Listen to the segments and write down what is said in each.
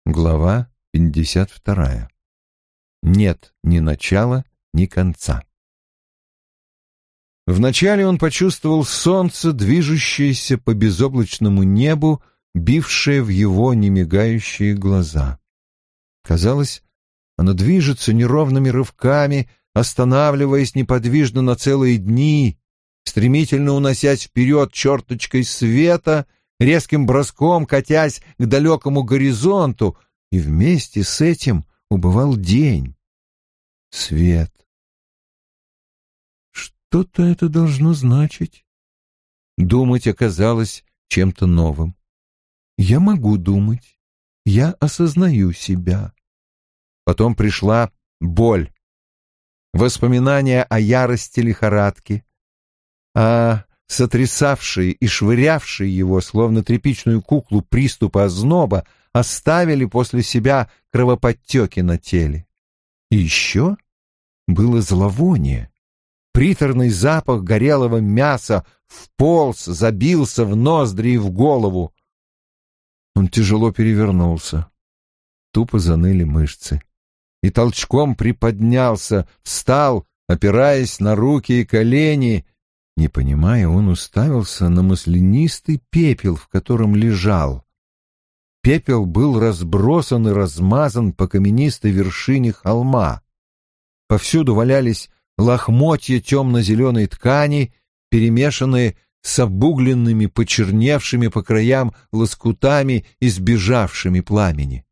Глава 52. Нет ни начала, ни конца. Вначале он почувствовал солнце, движущееся по безоблачному небу, бившее в его немигающие глаза. Казалось, оно движется неровными рывками, останавливаясь неподвижно на целые дни, стремительно уносясь вперед черточкой света, резким броском катясь к далекому горизонту, и вместе с этим убывал день. Свет. Что-то это должно значить. Думать оказалось чем-то новым. Я могу думать. Я осознаю себя. Потом пришла боль. Воспоминания о ярости лихорадки, о сотрясавшие и швырявшие его, словно тряпичную куклу, приступы озноба, оставили после себя кровоподтеки на теле. И еще было зловоние. Приторный запах горелого мяса вполз, забился в ноздри и в голову. Он тяжело перевернулся. Тупо заныли мышцы. И толчком приподнялся, встал, опираясь на руки и колени. Не понимая, он уставился на маслянистый пепел, в котором лежал. Пепел был разбросан и размазан по каменистой вершине холма. Повсюду валялись лохмотья темно-зеленой ткани, перемешанные с обугленными, почерневшими по краям лоскутами, избежавшими пламени.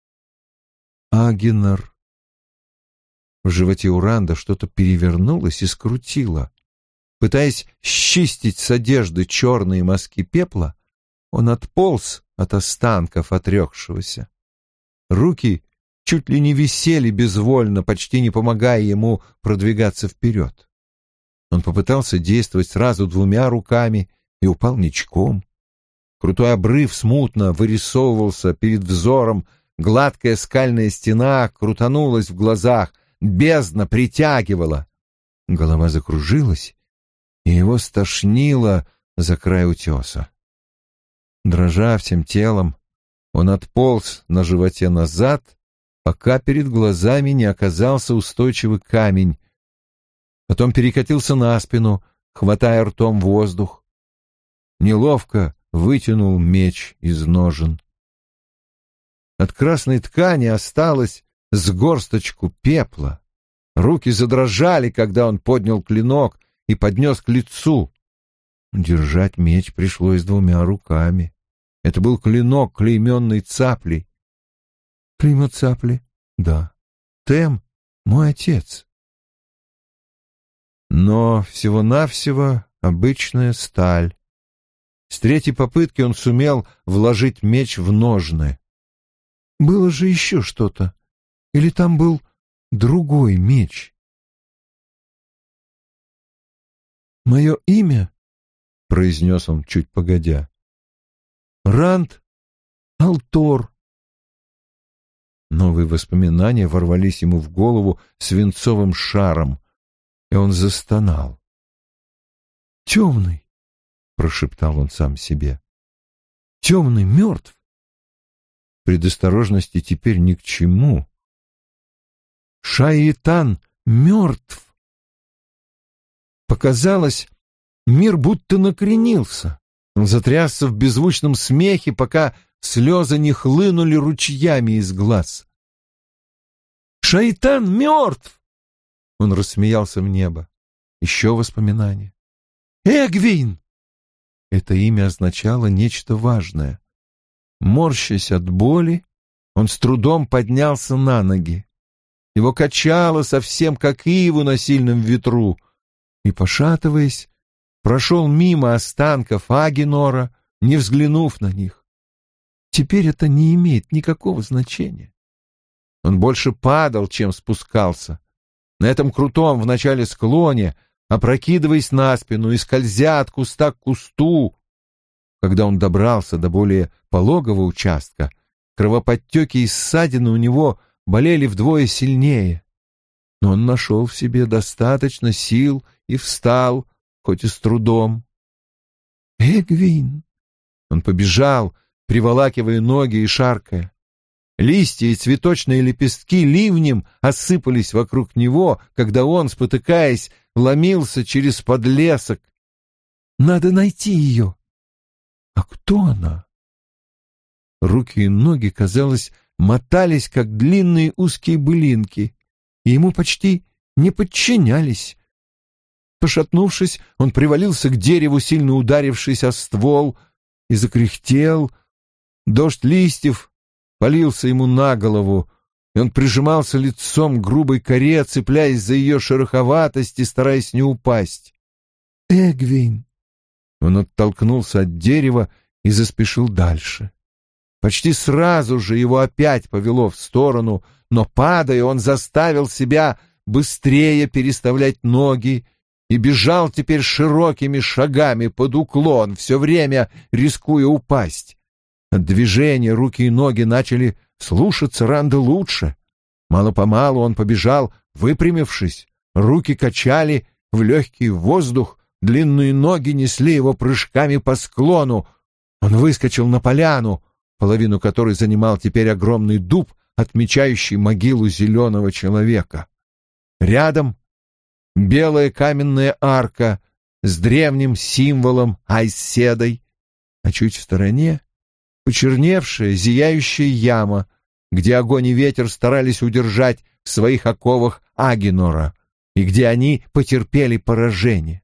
Агенор. В животе Уранда что-то перевернулось и скрутило. Пытаясь счистить с одежды черные мазки пепла, он отполз от останков отрекшегося. Руки чуть ли не висели безвольно, почти не помогая ему продвигаться вперед. Он попытался действовать сразу двумя руками и упал ничком. Крутой обрыв смутно вырисовывался перед взором, гладкая скальная стена крутанулась в глазах, бездна притягивала. Голова закружилась, и его стошнило за край утеса. Дрожа всем телом, он отполз на животе назад, пока перед глазами не оказался устойчивый камень. Потом перекатился на спину, хватая ртом воздух. Неловко вытянул меч из ножен. От красной ткани осталось с горсточку пепла. Руки задрожали, когда он поднял клинок и поднес к лицу. Держать меч пришлось двумя руками. Это был клинок, клейменный цаплей. Клеймо цапли? Да. Тем — мой отец. Но всего-навсего обычная сталь. С третьей попытки он сумел вложить меч в ножны. Было же еще что-то. Или там был другой меч? «Мое имя», — произнес он чуть погодя, — «Ранд Алтор». Новые воспоминания ворвались ему в голову свинцовым шаром, и он застонал. «Темный», — прошептал он сам себе, — «темный мертв». Предосторожности теперь ни к чему. Шайтан мертв. Показалось, мир будто накренился. Он затрясся в беззвучном смехе, пока слезы не хлынули ручьями из глаз. «Шайтан мертв!» Он рассмеялся в небо. Еще воспоминания. «Эгвин!» Это имя означало нечто важное. Морщась от боли, он с трудом поднялся на ноги. Его качало совсем как иву на сильном ветру, и, пошатываясь, прошел мимо останков Агенора, не взглянув на них. Теперь это не имеет никакого значения. Он больше падал, чем спускался. На этом крутом в начале склоне, опрокидываясь на спину и скользя от куста к кусту. Когда он добрался до более пологого участка, кровоподтеки и ссадины у него болели вдвое сильнее. Но он нашел в себе достаточно сил и встал, хоть и с трудом. «Эгвин!» Он побежал, приволакивая ноги и шаркая. Листья и цветочные лепестки ливнем осыпались вокруг него, когда он, спотыкаясь, ломился через подлесок. «Надо найти ее!» «А кто она?» Руки и ноги, казалось, мотались, как длинные узкие былинки, и ему почти не подчинялись. Пошатнувшись, он привалился к дереву, сильно ударившись о ствол, и закряхтел. Дождь листьев полился ему на голову, и он прижимался лицом к грубой коре, цепляясь за ее шероховатость и стараясь не упасть. «Эгвин!» Он оттолкнулся от дерева и заспешил дальше. Почти сразу же его опять повело в сторону, но, падая, он заставил себя быстрее переставлять ноги и бежал теперь широкими шагами под уклон, все время рискуя упасть. От движения руки и ноги начали слушаться Ранда лучше. Мало-помалу он побежал, выпрямившись, руки качали в легкий воздух, длинные ноги несли его прыжками по склону. Он выскочил на поляну, половину которой занимал теперь огромный дуб, отмечающий могилу зеленого человека. Рядом белая каменная арка с древним символом Айседой, а чуть в стороне почерневшая, зияющая яма, где огонь и ветер старались удержать в своих оковах Агенора, и где они потерпели поражение.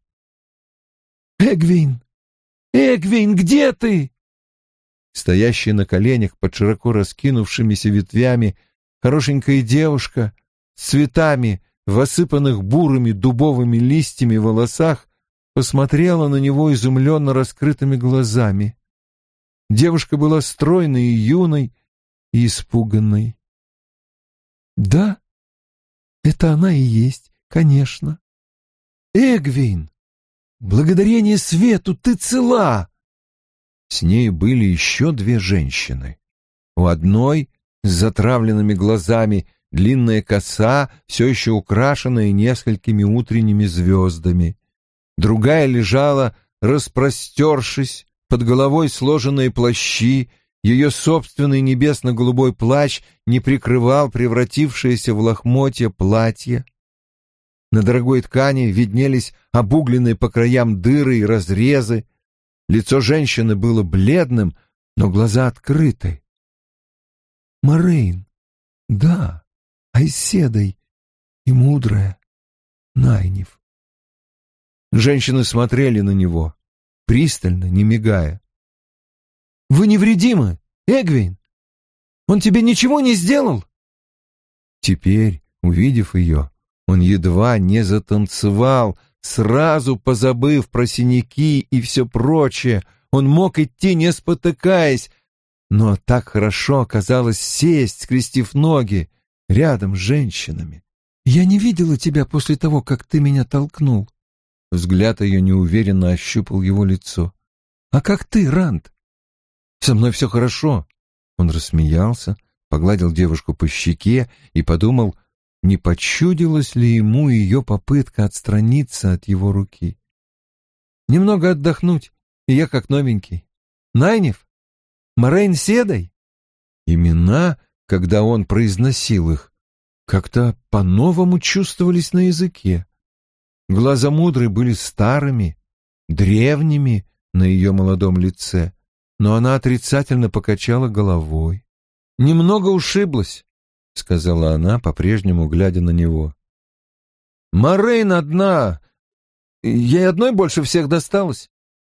«Эгвин! Эгвин, где ты?» Стоящая на коленях под широко раскинувшимися ветвями хорошенькая девушка с цветами в осыпанных бурыми дубовыми листьями волосах посмотрела на него изумленно раскрытыми глазами. Девушка была стройной и юной, и испуганной. «Да, это она и есть, конечно. Эгвин, благодарение свету ты цела!» С ней были еще две женщины. У одной с затравленными глазами длинная коса, все еще украшенная несколькими утренними звездами. Другая лежала, распростершись, под головой сложенные плащи, ее собственный небесно-голубой плащ не прикрывал превратившееся в лохмотья платье. На дорогой ткани виднелись обугленные по краям дыры и разрезы. Лицо женщины было бледным, но глаза открыты. «Морейн, да, Айседой и мудрая Найниф». Женщины смотрели на него, пристально, не мигая. «Вы невредимы, Эгвин? Он тебе ничего не сделал?» Теперь, увидев ее, он едва не затанцевал, сразу позабыв про синяки и все прочее. Он мог идти, не спотыкаясь, но так хорошо оказалось сесть, скрестив ноги, рядом с женщинами. «Я не видела тебя после того, как ты меня толкнул». Взгляд ее неуверенно ощупал его лицо. «А как ты, Ранд?» «Со мной все хорошо». Он рассмеялся, погладил девушку по щеке и подумал, не почудилась ли ему ее попытка отстраниться от его руки. «Немного отдохнуть, и я как новенький. Найниф? Морейн Седой?» Имена, когда он произносил их, как-то по-новому чувствовались на языке. Глаза мудрой были старыми, древними на ее молодом лице, но она отрицательно покачала головой. «Немного ушиблась», — сказала она, по-прежнему глядя на него. «Морейн одна. Ей одной больше всех досталось».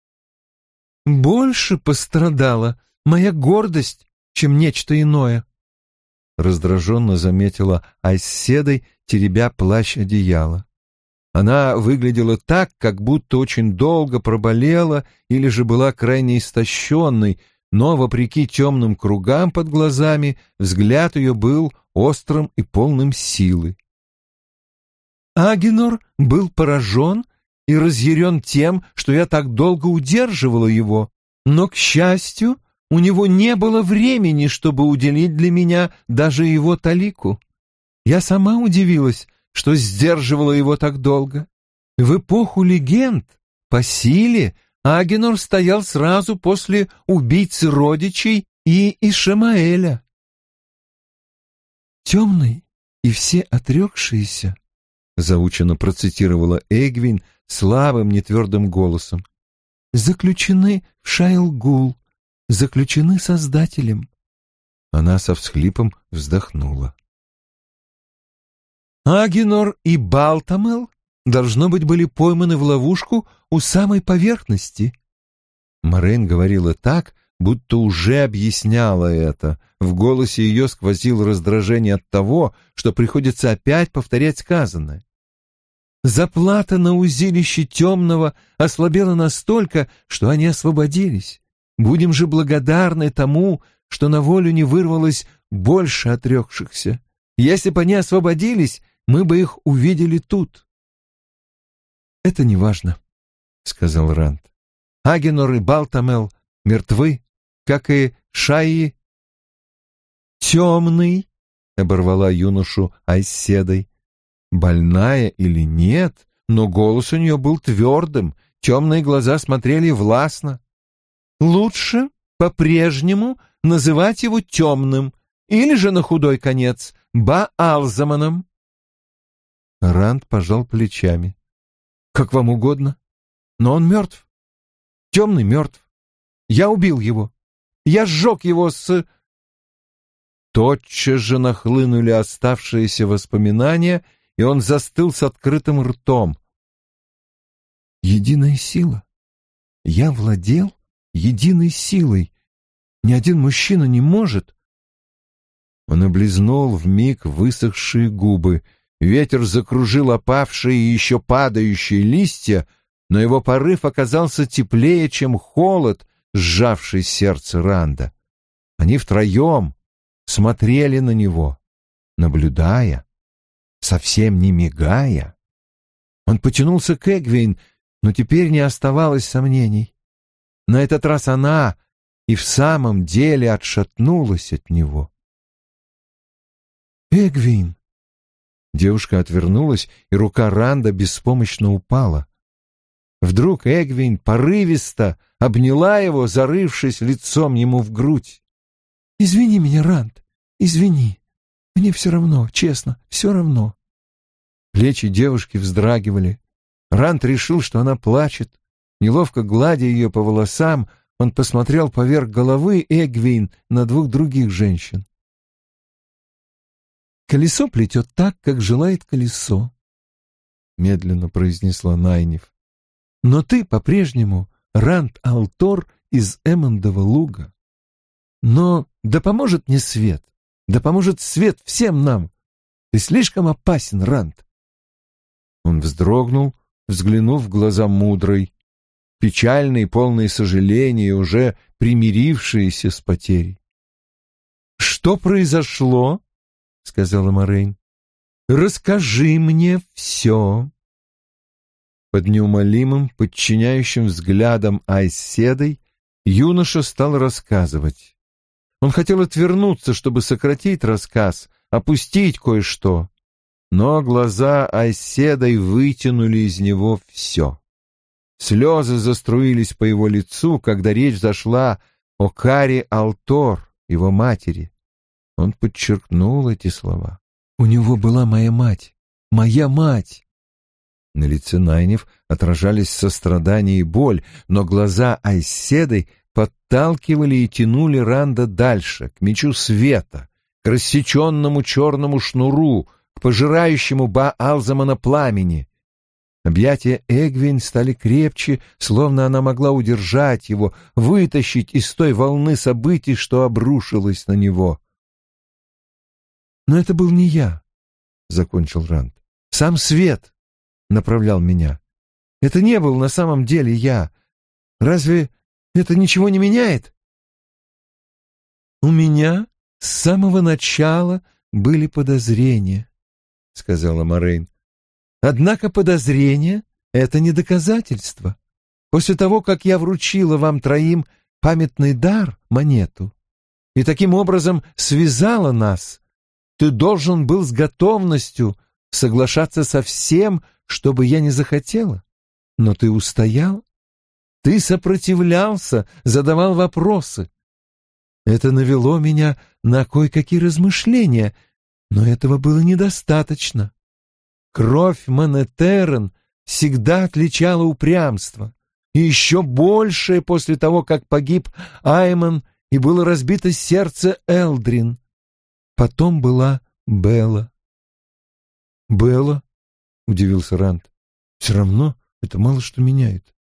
«Больше пострадала моя гордость, чем нечто иное», — раздраженно заметила Айседой, теребя плащ одеяла. Она выглядела так, как будто очень долго проболела или же была крайне истощенной, но, вопреки темным кругам под глазами, взгляд ее был острым и полным силы. «Агенор был поражен и разъярен тем, что я так долго удерживала его, но, к счастью, у него не было времени, чтобы уделить для меня даже его талику. Я сама удивилась, что сдерживала его так долго. В эпоху легенд по силе Агенор стоял сразу после убийцы родичей и Ишмаэля. «Темный и все отрекшиеся», — заученно процитировала Эгвин слабым, нетвердым голосом, «заключены в Шайл-Гул, заключены Создателем». Она со всхлипом вздохнула. «Агенор и Балтамел, должно быть, были пойманы в ловушку у самой поверхности». Морейн говорила так, будто уже объясняла это. В голосе ее сквозило раздражение от того, что приходится опять повторять сказанное. Заплата на узилище темного ослабела настолько, что они освободились. Будем же благодарны тому, что на волю не вырвалось больше отрекшихся. Если бы они освободились, мы бы их увидели тут. «Это не важно», — сказал Ранд. «Агенор и Балтамел мертвы, как и Шайи». «Темный», — оборвала юношу Айседой. Больная или нет, но голос у нее был твердым, темные глаза смотрели властно. «Лучше по-прежнему называть его темным, или же на худой конец Баалзаманом». Ранд пожал плечами. «Как вам угодно, но он мертв. Темный мертв. Я убил его. Я сжег его с...» Тотчас же нахлынули оставшиеся воспоминания, и он застыл с открытым ртом. «Единая сила. Я владел единой силой. Ни один мужчина не может...» Он облизнул вмиг высохшие губы. Ветер закружил опавшие и еще падающие листья, но его порыв оказался теплее, чем холод, сжавший сердце Ранда. Они втроем смотрели на него, наблюдая, совсем не мигая. Он потянулся к Эгвин, но теперь не оставалось сомнений. На этот раз она и в самом деле отшатнулась от него. «Эгвин!» Девушка отвернулась, и рука Ранда беспомощно упала. Вдруг Эгвин порывисто обняла его, зарывшись лицом ему в грудь. «Извини меня, Ранд, извини. Мне все равно, честно, все равно». Плечи девушки вздрагивали. Ранд решил, что она плачет. Неловко гладя ее по волосам, он посмотрел поверх головы Эгвин на двух других женщин. «Колесо плетет так, как желает колесо», — медленно произнесла Найниф. «Но ты по-прежнему Ранд Алтор из Эммондова луга. Но да поможет мне свет, да поможет свет всем нам. Ты слишком опасен, Ранд». Он вздрогнул, взглянув в глаза мудрой, печальные, полные сожаления и уже примирившиеся с потерей. «Что произошло?» — сказала Морейн. «Расскажи мне все». Под неумолимым, подчиняющим взглядом Айседой юноша стал рассказывать. Он хотел отвернуться, чтобы сократить рассказ, опустить кое-что, но глаза Айседой вытянули из него все. Слезы заструились по его лицу, когда речь зашла о Кари Алтор, его матери. Он подчеркнул эти слова. «У него была моя мать! Моя мать!» На лице Найниф отражались сострадание и боль, но глаза Айседой подталкивали и тянули Ранда дальше, к мечу света, к рассеченному черному шнуру, к пожирающему Баалзамана пламени. Объятия Эгвин стали крепче, словно она могла удержать его, вытащить из той волны событий, что обрушилась на него. «Но это был не я», — закончил Ранд. «Сам свет направлял меня. Это не был на самом деле я. Разве это ничего не меняет?» «У меня с самого начала были подозрения», — сказала Морейн. «Однако подозрение — это не доказательство. После того, как я вручила вам троим памятный дар, монету, и таким образом связала нас, ты должен был с готовностью соглашаться со всем, что бы я не захотела. Но ты устоял, ты сопротивлялся, задавал вопросы. Это навело меня на кое-какие размышления. Но этого было недостаточно. Кровь Манетерен всегда отличала упрямство, и еще большее после того, как погиб Айман и было разбито сердце Элдрин. Потом была Белла. «Белла?» — удивился Ранд. «Все равно это мало что меняет».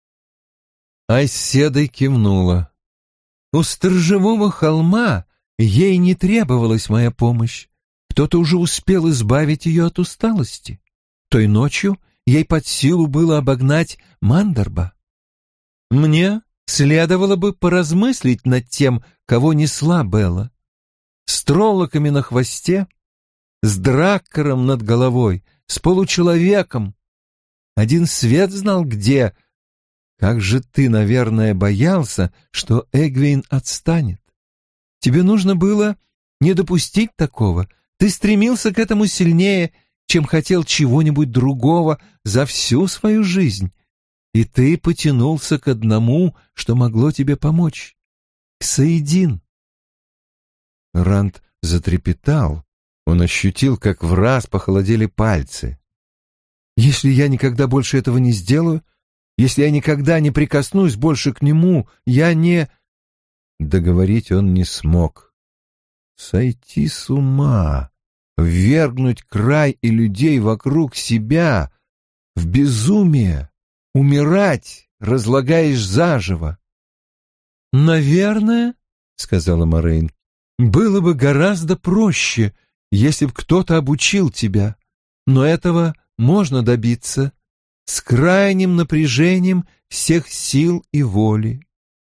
Айседой кивнула. «У сторожевого холма ей не требовалась моя помощь. Кто-то уже успел избавить ее от усталости. Той ночью ей под силу было обогнать Мандарба. Мне следовало бы поразмыслить над тем, кого несла Белла. С троллоками на хвосте, с драккаром над головой, с получеловеком. Один свет знал где. Как же ты, наверное, боялся, что Эгвейн отстанет. Тебе нужно было не допустить такого. Ты стремился к этому сильнее, чем хотел чего-нибудь другого за всю свою жизнь. И ты потянулся к одному, что могло тебе помочь. К Саидин. Ранд затрепетал. Он ощутил, как враз похолодели пальцы. «Если я никогда больше этого не сделаю, если я никогда не прикоснусь больше к нему, я не...» Договорить он не смог. Сойти с ума, ввергнуть край и людей вокруг себя в безумие, умирать, разлагаясь заживо. «Наверное, — сказала Морейн, — было бы гораздо проще, если б кто-то обучил тебя, но этого можно добиться с крайним напряжением всех сил и воли».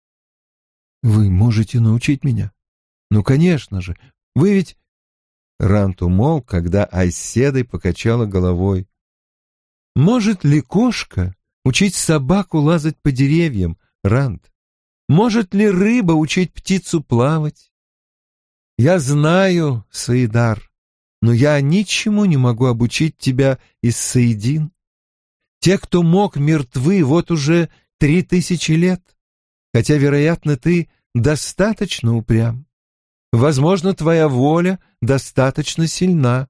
«Вы можете научить меня?» «Ну, конечно же. Вы ведь...» Ранд умолк, когда Айседой покачала головой. «Может ли кошка учить собаку лазать по деревьям, Ранд? Может ли рыба учить птицу плавать? Я знаю, Саидар, но я ничему не могу обучить тебя из Саидин. Те, кто мог, мертвы вот уже 3000 лет, хотя, вероятно, ты достаточно упрям. Возможно, твоя воля достаточно сильна».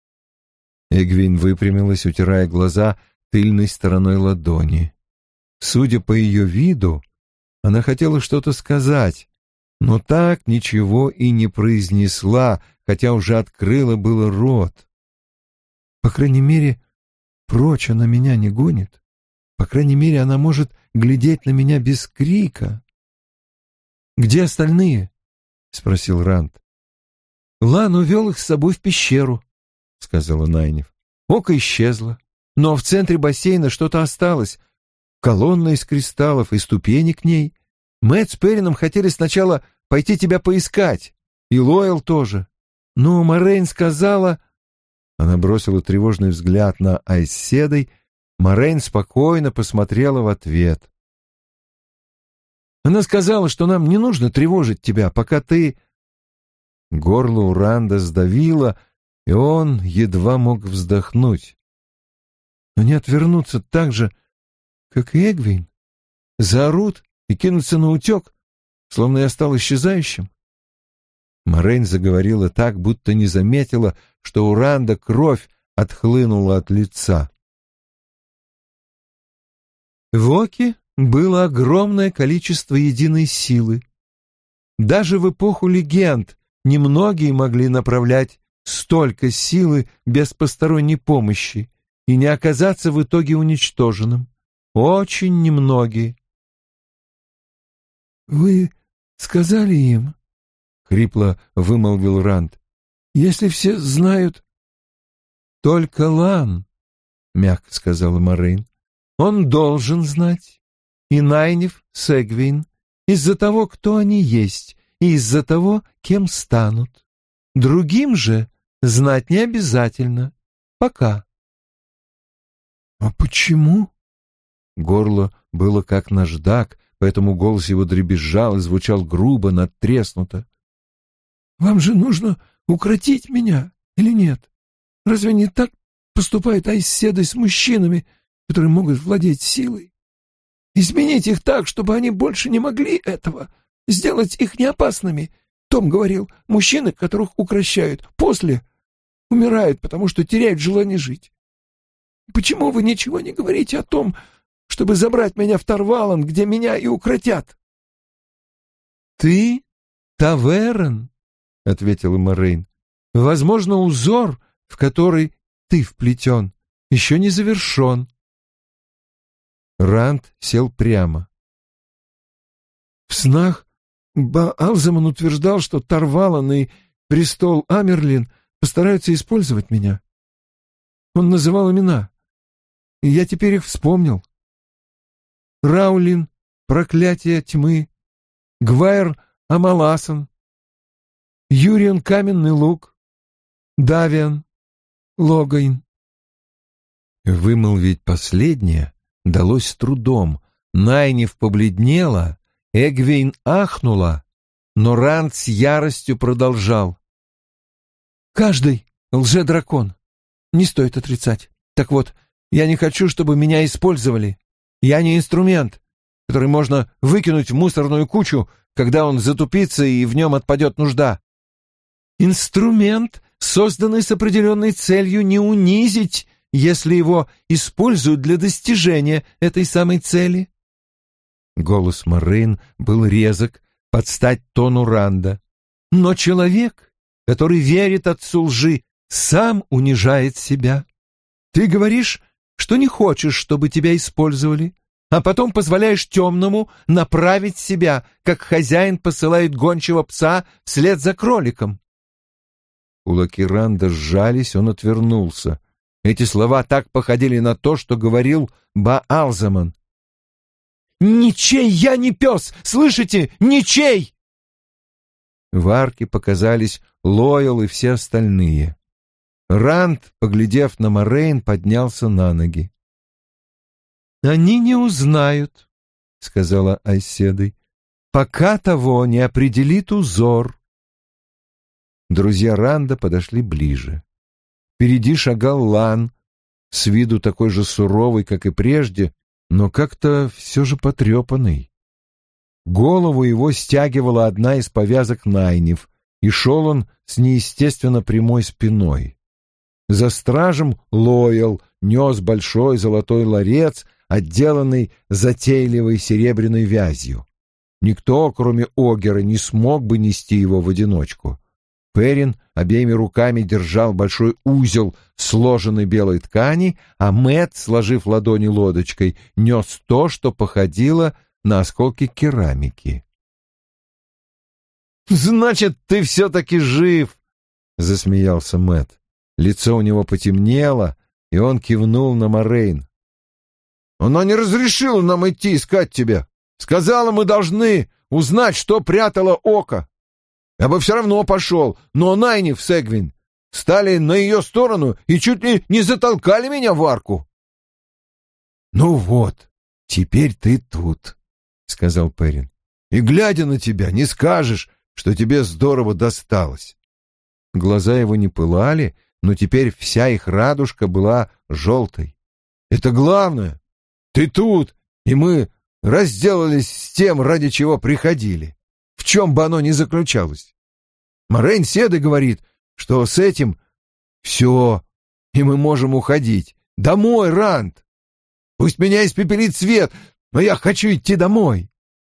Эгвейн выпрямилась, утирая глаза тыльной стороной ладони. Судя по ее виду, она хотела что-то сказать, но так ничего и не произнесла, хотя уже открыла было рот. «По крайней мере, прочь она меня не гонит. По крайней мере, она может глядеть на меня без крика». «Где остальные?» — спросил Ранд. «Лан увел их с собой в пещеру», — сказала Найниф. «Око исчезло, но в центре бассейна что-то осталось. Колонна из кристаллов и ступени к ней. Мэтт с Перином хотели сначала пойти тебя поискать, и Лоэл тоже. Но Морейн сказала...» Она бросила тревожный взгляд на Айседой. Морейн спокойно посмотрела в ответ. «Она сказала, что нам не нужно тревожить тебя, пока ты...» Горло у Ранда сдавило, и он едва мог вздохнуть. «Они отвернутся так же, как и Эгвейн, заорут и кинутся на утек, словно я стал исчезающим». Морейн заговорила так, будто не заметила, что у Ранда кровь отхлынула от лица. В Оке было огромное количество единой силы. Даже в эпоху легенд немногие могли направлять столько силы без посторонней помощи и не оказаться в итоге уничтоженным. Очень немногие. «Вы сказали им, — хрипло вымолвил Ранд, — если все знают...» «Только Лан, — мягко сказала Морейн, — он должен знать. И Найниф с Эгвейн, из-за того, кто они есть, и из-за того, кем станут. Другим же знать не обязательно. Пока». «А почему?» Горло было как наждак, поэтому голос его дребезжал и звучал грубо, надтреснуто. «Вам же нужно укротить меня, или нет? Разве не так поступают Айседой с мужчинами, которые могут владеть силой? Изменить их так, чтобы они больше не могли этого, сделать их неопасными. Том говорил, мужчины, которых укрощают, после умирают, потому что теряют желание жить. Почему вы ничего не говорите о том, чтобы забрать меня в Тарвалан, где меня и укротят?» «Ты Таверн», — ответила Морейн. «Возможно, узор, в который ты вплетен, еще не завершен». Ранд сел прямо. «В снах Баалзаман утверждал, что Тарвалан и престол Амерлин постараются использовать меня. Он называл имена, и я теперь их вспомнил. Раулин, проклятие тьмы, Гвайр Амаласан, Юрион Каменный Лук, Давиан, Логайн». Вымолвить последнее далось с трудом. Найниф побледнела, Эгвейн ахнула, но Ранд с яростью продолжал. «Каждый лже-дракон. Не стоит отрицать. Так вот, я не хочу, чтобы меня использовали. Я не инструмент, который можно выкинуть в мусорную кучу, когда он затупится и в нем отпадет нужда. Инструмент, созданный с определенной целью не унизить, если его используют для достижения этой самой цели». Голос Морейн был резок, под стать тону Ранда. «Но человек, который верит отцу лжи, сам унижает себя. Ты говоришь, что не хочешь, чтобы тебя использовали, а потом позволяешь темному направить себя, как хозяин посылает гончего пса вслед за кроликом». Кулаки Ранда сжались, он отвернулся. Эти слова так походили на то, что говорил Баалзаман. «Ничей я не пес! Слышите? Ничей!» В арке показались Лоэл и все остальные. Ранд, поглядев на Морейн, поднялся на ноги. «Они не узнают», — сказала Айседой, — «пока того не определит узор». Друзья Ранда подошли ближе. Впереди шагал Лан, с виду такой же суровый, как и прежде, но как-то все же потрепанный. Голову его стягивала одна из повязок Найниф, и шел он с неестественно прямой спиной. За стражем Лоэл нес большой золотой ларец, отделанный затейливой серебряной вязью. Никто, кроме Огера, не смог бы нести его в одиночку. Перин обеими руками держал большой узел сложенной белой ткани, а Мэтт, сложив ладони лодочкой, нес то, что походило на осколки керамики. «Значит, ты все-таки жив!» — засмеялся Мэтт. Лицо у него потемнело, и он кивнул на Морейн. «Она не разрешила нам идти искать тебя. Сказала, мы должны узнать, что прятало око. Я бы все равно пошел, но Найниф с Эгвин стали на ее сторону и чуть ли не затолкали меня в арку». «Ну вот, теперь ты тут», — сказал Перин. «И, глядя на тебя, не скажешь, что тебе здорово досталось». Глаза его не пылали, но теперь вся их радужка была желтой. «Это главное. Ты тут, и мы разделались с тем, ради чего приходили, в чем бы оно ни заключалось. Морейн Седа говорит, что с этим все, и мы можем уходить. Домой, Ранд! Пусть меня испепелит свет, но я хочу идти домой».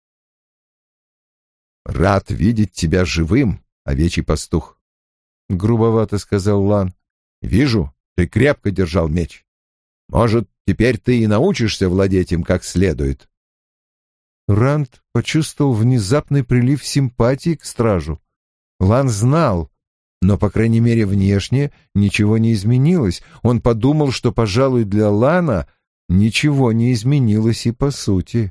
«Рад видеть тебя живым, овечий пастух», — грубовато сказал Лан. «Вижу, ты крепко держал меч. Может, теперь ты и научишься владеть им как следует». Ранд почувствовал внезапный прилив симпатии к стражу. Лан знал, но, по крайней мере, внешне ничего не изменилось. Он подумал, что, пожалуй, для Лана ничего не изменилось и по сути.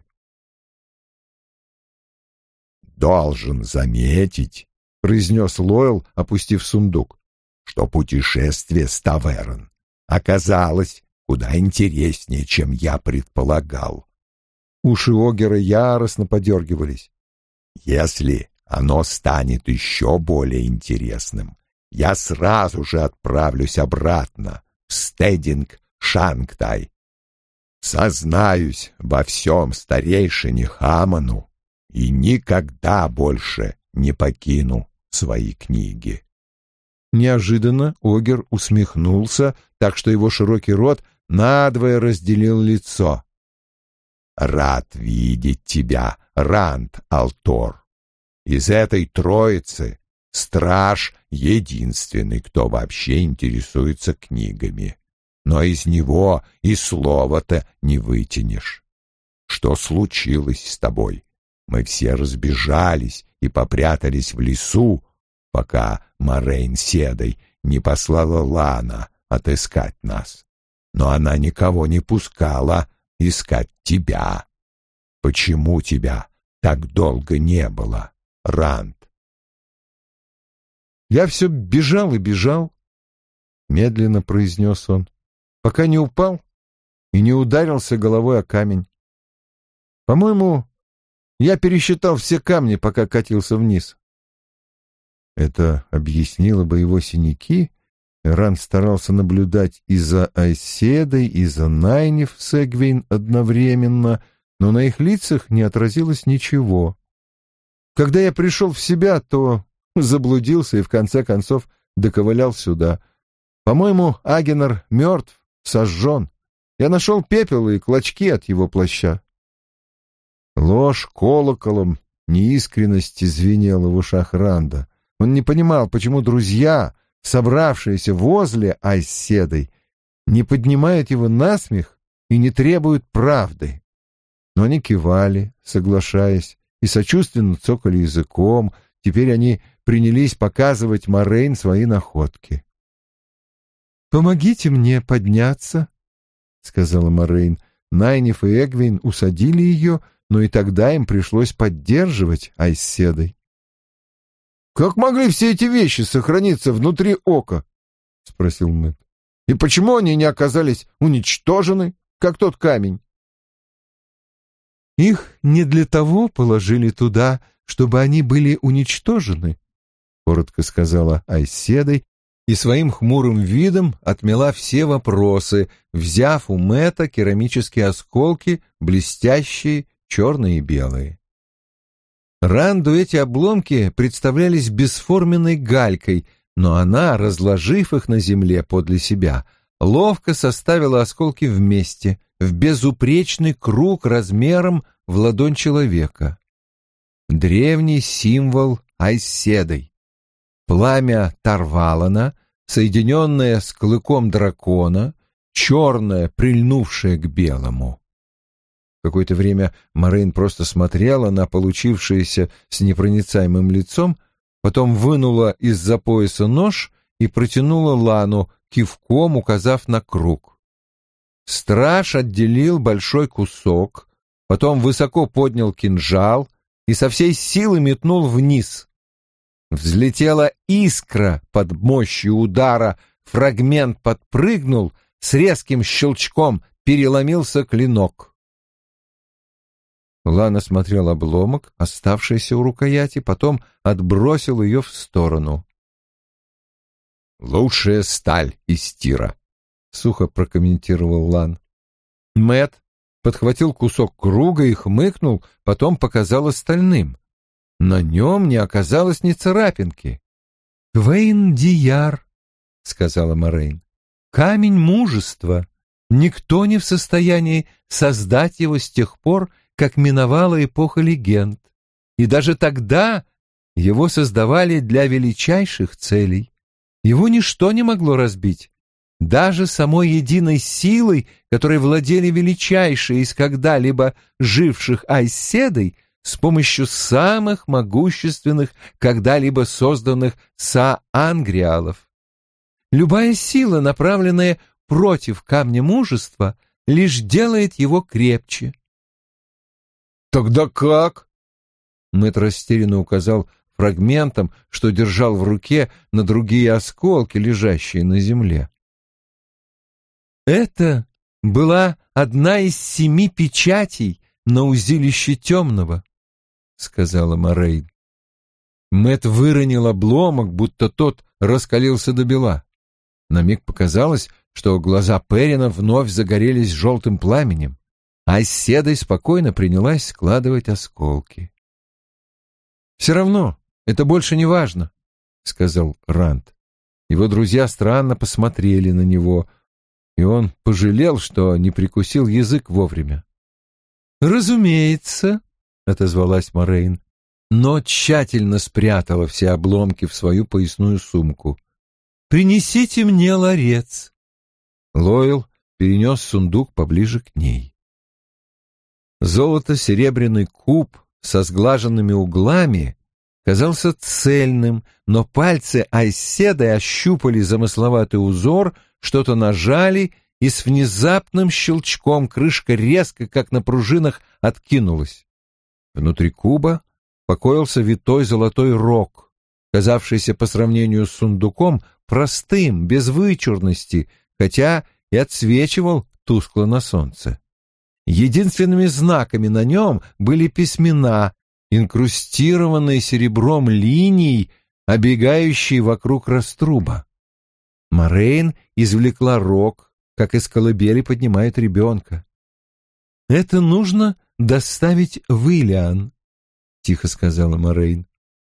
«Должен заметить», — произнес Лоэл, опустив сундук, «что путешествие с Таверн оказалось куда интереснее, чем я предполагал». Уши Огера яростно подергивались. «Если оно станет еще более интересным, я сразу же отправлюсь обратно в Стединг-Шангтай. Сознаюсь во всем старейшине Хаману и никогда больше не покину свои книги». Неожиданно Огер усмехнулся, так что его широкий рот надвое разделил лицо. «Рад видеть тебя, Ранд Алтор. Из этой троицы страж единственный, кто вообще интересуется книгами. Но из него и слова-то не вытянешь. Что случилось с тобой? Мы все разбежались и попрятались в лесу, пока Морейн Седой не послала Лана отыскать нас. Но она никого не пускала искать тебя. Почему тебя так долго не было, Ранд?» «Я все бежал и бежал», — медленно произнес он, пока не упал и не ударился головой о камень. «По-моему, я пересчитал все камни, пока катился вниз». Это объяснило бы его синяки. Ранд старался наблюдать и за Айседой, и за Найниф с Эгвейн одновременно, но на их лицах не отразилось ничего. Когда я пришел в себя, то заблудился и в конце концов доковылял сюда. По-моему, Агенор мертв, сожжен. Я нашел пепел и клочки от его плаща. Ложь колоколом неискренности звенела в ушах Ранда. Он не понимал, почему друзья, собравшиеся возле Айседой, не поднимают его на смех и не требуют правды. Но они кивали, соглашаясь, и сочувственно цокали языком. Теперь они принялись показывать Морейн свои находки. «Помогите мне подняться», — сказала Морейн. Найниф и Эгвейн усадили ее, но и тогда им пришлось поддерживать Айседой. «Как могли все эти вещи сохраниться внутри ока?» — спросил Мэтт. «И почему они не оказались уничтожены, как тот камень?» «Их не для того положили туда, чтобы они были уничтожены», — коротко сказала Айседой и своим хмурым видом отмела все вопросы, взяв у Мэтта керамические осколки, блестящие, черные и белые. Ранду эти обломки представлялись бесформенной галькой, но она, разложив их на земле подле себя, ловко составила осколки вместе, в безупречный круг размером в ладонь человека. Древний символ Айседой. Пламя Тарвалана, соединенное с клыком дракона, черное, прильнувшее к белому. Какое-то время Морейн просто смотрела на получившееся с непроницаемым лицом, потом вынула из-за пояса нож и протянула Лану, кивком указав на круг. Страж отделил большой кусок, потом высоко поднял кинжал и со всей силы метнул вниз. Взлетела искра под мощью удара, фрагмент подпрыгнул, с резким щелчком переломился клинок. Лана смотрел обломок, оставшийся у рукояти, потом отбросил ее в сторону. «Лучшая сталь из тира», — сухо прокомментировал Лан. Мэтт подхватил кусок круга и хмыкнул, потом показал остальным. На нем не оказалось ни царапинки. «Квейн-Дияр», — сказала Морейн, — «камень мужества. Никто не в состоянии создать его с тех пор, как миновала эпоха легенд. И даже тогда его создавали для величайших целей. Его ничто не могло разбить. Даже самой единой силой, которой владели величайшие из когда-либо живших Айседой, с помощью самых могущественных, когда-либо созданных Са-Ангриалов. Любая сила, направленная против камня мужества, лишь делает его крепче. «Тогда как?» Мэтт растерянно указал фрагментом, что держал в руке, на другие осколки, лежащие на земле. Это была одна из 7 печатей на узилище темного, — сказала Морейн. Мэтт выронил обломок, будто тот раскалился до бела. На миг показалось, что глаза Перина вновь загорелись желтым пламенем, а Айседой спокойно принялась складывать осколки. «Все равно, это больше не важно», — сказал Ранд. Его друзья странно посмотрели на него, и он пожалел, что не прикусил язык вовремя. «Разумеется», — отозвалась Морейн, но тщательно спрятала все обломки в свою поясную сумку. «Принесите мне ларец». Лойл перенес сундук поближе к ней. Золото-серебряный куб со сглаженными углами казался цельным, но пальцы Айседы ощупали замысловатый узор, что-то нажали, и с внезапным щелчком крышка резко, как на пружинах, откинулась. Внутри куба покоился витой золотой рог, казавшийся по сравнению с сундуком простым, без вычурности, хотя и отсвечивал тускло на солнце. Единственными знаками на нем были письмена, инкрустированные серебром линий, обегающие вокруг раструба. Морейн извлекла рог, как из колыбели поднимают ребенка. «Это нужно доставить в Илиан», — тихо сказала Морейн.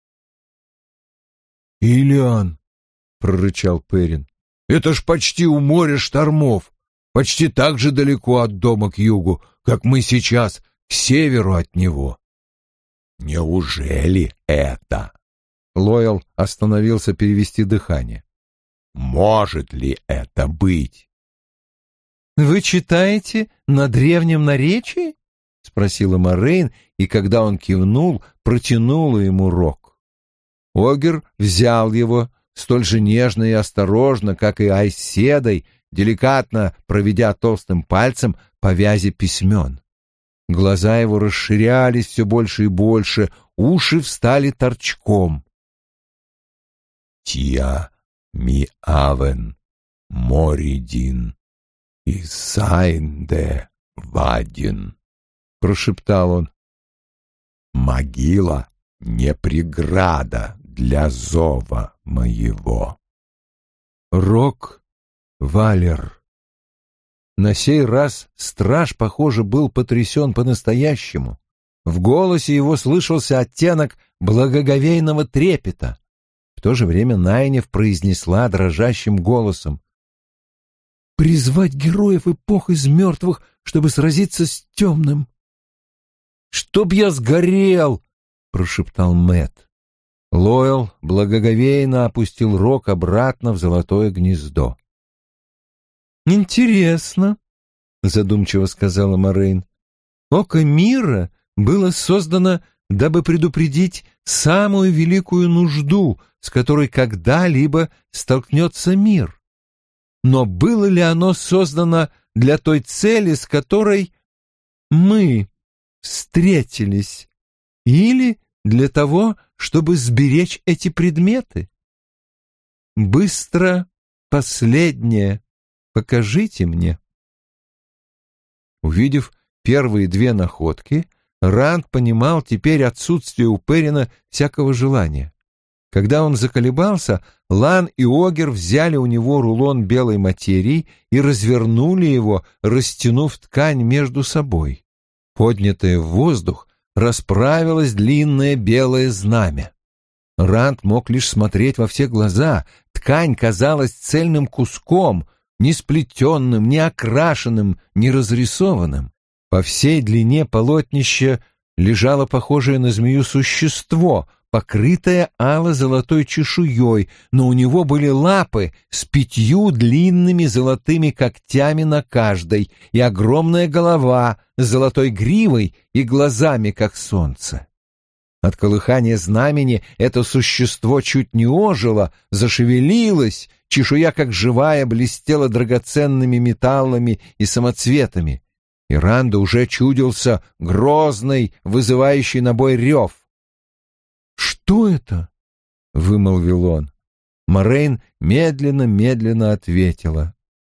«Илиан», — прорычал Перин, — «это ж почти у моря штормов, почти так же далеко от дома к югу, как мы сейчас к северу от него». «Неужели это?» Лойл остановился перевести дыхание. «Может ли это быть?» «Вы читаете на древнем наречии?» — спросила Морейн, и когда он кивнул, протянула ему рог. Огер взял его столь же нежно и осторожно, как и Айседой, деликатно проведя толстым пальцем по вязи письмен. Глаза его расширялись все больше и больше, уши встали торчком. «Тия ми авен моридин и сайнде вадин», — прошептал он. «Могила не преграда для зова моего». Рок Валер. На сей раз страж, похоже, был потрясен по-настоящему. В голосе его слышался оттенок благоговейного трепета. В то же время Найнев произнесла дрожащим голосом: «Призвать героев эпох из мертвых, чтобы сразиться с темным». «Чтоб я сгорел!» — прошептал Мэтт. Лойл благоговейно опустил рог обратно в золотое гнездо. «Интересно», — задумчиво сказала Морейн. «Око мира было создано, дабы предупредить самую великую нужду, с которой когда-либо столкнется мир. Но было ли оно создано для той цели, с которой мы встретились, или для того, чтобы сберечь эти предметы? Быстро последнее покажите мне». Увидев первые две находки, Ранд понимал теперь отсутствие у Перина всякого желания. Когда он заколебался, Лан и Огер взяли у него рулон белой материи и развернули его, растянув ткань между собой. Поднятое в воздух расправилось длинное белое знамя. Ранд мог лишь смотреть во все глаза. Ткань казалась цельным куском, не сплетенным, не окрашенным, не разрисованным. По всей длине полотнища лежало похожее на змею существо, покрытое ало-золотой чешуей, но у него были лапы с 5 длинными золотыми когтями на каждой и огромная голова с золотой гривой и глазами, как солнце. От колыхания знамени это существо чуть не ожило, зашевелилось, чешуя, как живая, блестела драгоценными металлами и самоцветами. И Ранду уже чудился грозный, вызывающий на бой рев. «Что это?» — вымолвил он. Морейн медленно-медленно ответила.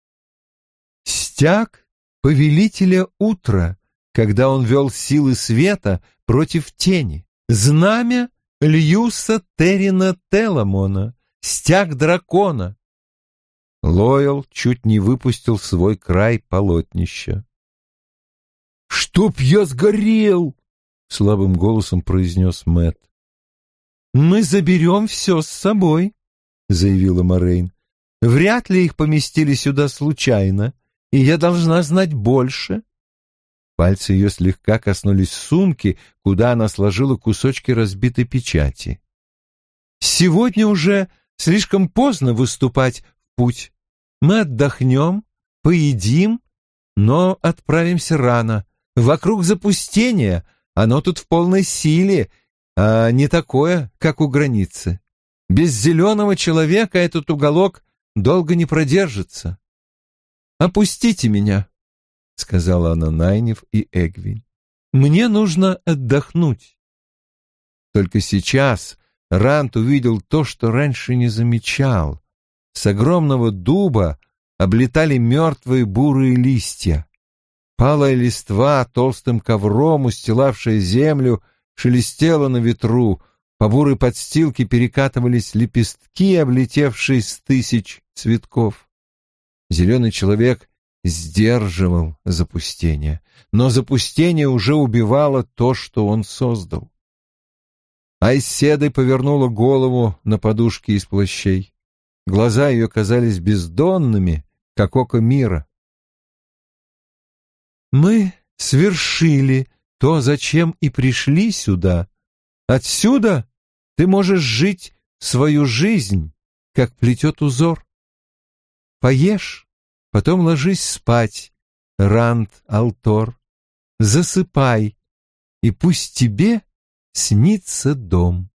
«Стяг повелителя утра, когда он вел силы света против тени. Знамя Льюса Террина Теламона, стяг дракона». Лойл чуть не выпустил свой край полотнища. «Чтоб я сгорел!» — слабым голосом произнес Мэтт. «Мы заберем все с собой», — заявила Морейн. «Вряд ли их поместили сюда случайно, и я должна знать больше». Пальцы ее слегка коснулись сумки, куда она сложила кусочки разбитой печати. «Сегодня уже слишком поздно выступать в путь. Мы отдохнем, поедим, но отправимся рано. Вокруг запустение, оно тут в полной силе, а не такое, как у границы. Без зеленого человека этот уголок долго не продержится. Опустите меня», — сказала она Найниф и Эгвин. «Мне нужно отдохнуть». Только сейчас Ранд увидел то, что раньше не замечал. С огромного дуба облетали мертвые бурые листья. Палая листва, толстым ковром устилавшая землю, шелестела на ветру, по бурой подстилке перекатывались лепестки, облетевшие с тысяч цветков. Зеленый человек сдерживал запустение, но запустение уже убивало то, что он создал. Айседой повернула голову на подушке из плащей. Глаза ее казались бездонными, как око мира. «Мы свершили то, зачем и пришли сюда. Отсюда ты можешь жить свою жизнь, как плетет узор. Поешь, потом ложись спать, Ранд Алтор. Засыпай, и пусть тебе снится дом».